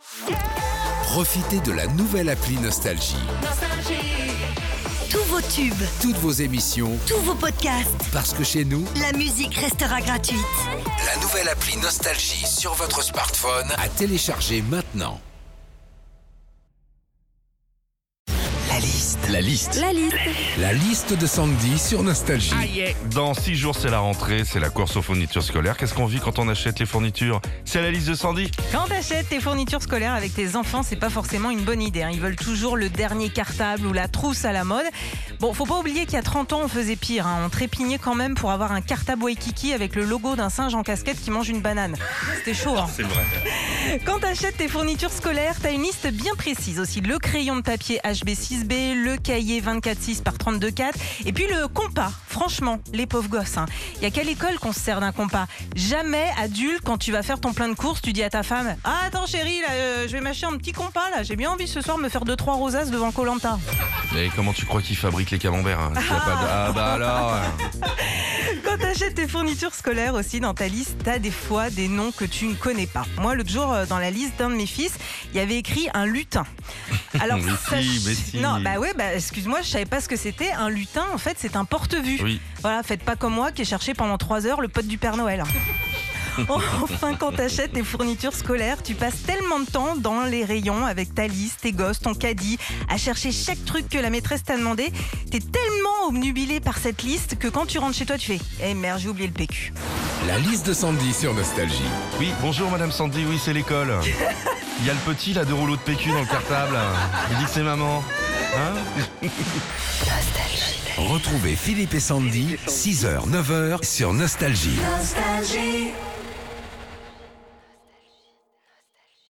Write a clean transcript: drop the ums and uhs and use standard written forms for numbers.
Profitez de la nouvelle appli Nostalgie. Tous vos tubes, Toutes vos émissions, tous vos podcasts, parce que chez nous, la musique restera gratuite. la nouvelle appli Nostalgie sur votre smartphone à télécharger maintenant. La liste. La liste de Sandy sur Nostalgie. Dans 6 jours, c'est la rentrée, c'est la course aux fournitures scolaires. Qu'est-ce qu'on vit quand on achète les fournitures? C'est la liste de Sandy. Quand t'achètes tes fournitures scolaires avec tes enfants, c'est pas forcément une bonne idée. Ils veulent toujours le dernier cartable ou la trousse à la mode. Bon, faut pas oublier qu'il y a 30 ans, on faisait pire. On trépignait quand même pour avoir un cartable Waikiki avec le logo d'un singe en casquette qui mange une banane. C'était chaud, hein. C'est vrai. Quand t'achètes tes fournitures scolaires, t'as une liste bien précise aussi. Le crayon de papier HB6B, le cahier 24-6 par 32-4 et puis le compas. Franchement, les pauvres gosses. Il y a qu'à l'école qu'on se sert d'un compas. Jamais, adulte, quand tu vas faire ton plein de courses, tu dis à ta femme « Ah, attends chérie, là, je vais m'acheter un petit compas, là. J'ai bien envie ce soir de me faire 2-3 rosaces devant Koh-Lanta. » Et comment tu crois qu'ils fabriquent les camemberts, hein? S'il y a pas de... Ah bah alors. Quand t'achètes tes fournitures scolaires aussi, dans ta liste, t'as des fois des noms que tu ne connais pas. Moi, l'autre jour, dans la liste d'un de mes fils, il y avait écrit un lutin. Alors, Mais si. Non, excuse-moi, je savais pas ce que c'était. Un lutin, en fait, c'est un porte-vue. Oui. Voilà, faites pas comme moi qui ai cherché pendant 3 heures le pote du Père Noël. Enfin, quand t'achètes tes fournitures scolaires, tu passes tellement de temps dans les rayons avec ta liste, tes gosses, ton caddie, à chercher chaque truc que la maîtresse t'a demandé. T'es tellement obnubilé par cette liste que quand tu rentres chez toi, tu fais « Eh merde, j'ai oublié le PQ ». La liste de Sandy sur Nostalgie. Oui, bonjour Madame Sandy, oui, c'est l'école. Il y a le petit, là, de rouleaux de PQ dans le cartable. Il dit que c'est maman. Hein? Retrouvez Philippe et Sandy, 6h, 9h sur Nostalgie. Nostalgie.